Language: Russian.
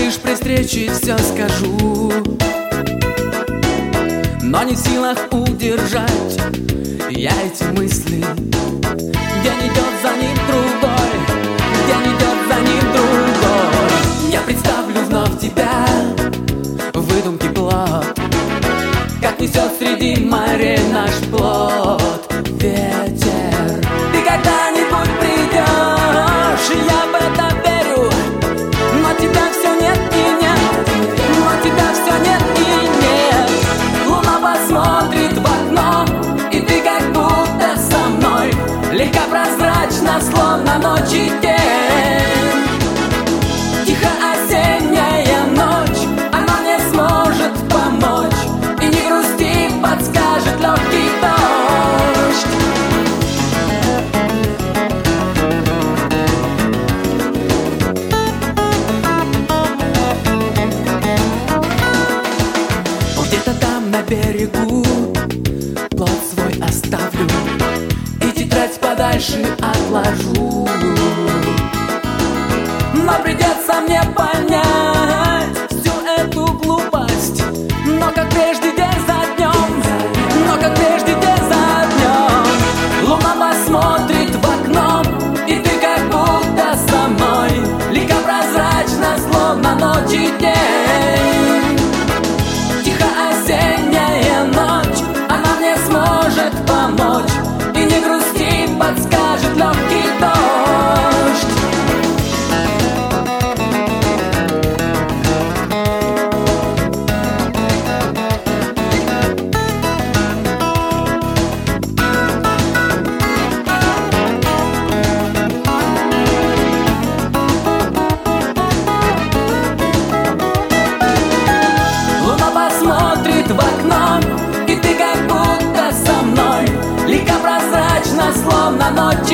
лишь при встрече все скажу, но не в силах удержать я эти мысли. День идет за ним другой, день идет за ним другой. Я представлю вновь тебя, выдумки плод, как несет среди морей наш плод ветер. Ты когда-нибудь придешь, я в это верю, но тебя все нет и нет, но тебя все нет и нет. Луна посмотрит в окно, и ты как будто со мной, легко прозрачно, словно ночь и день. Тихо осенняя ночь, она мне сможет помочь, и не грусти, подскажет легкий дождь. Где-то там на берегу плод свой оставлю и тетрадь подальше отложу. Но придется мне понять всю эту глупость, но как прежде день за днем, но как прежде день за днем. Луна посмотрит в окно, и ты как будто со мной, легко прозрачно, словно ночь и день. Тихо осенняя ночь, она мне сможет помочь, и не грусти, подскажет легкий дождь. Луна посмотрит в окно, и ты как будто со мной, легко прозрачно, словно ночь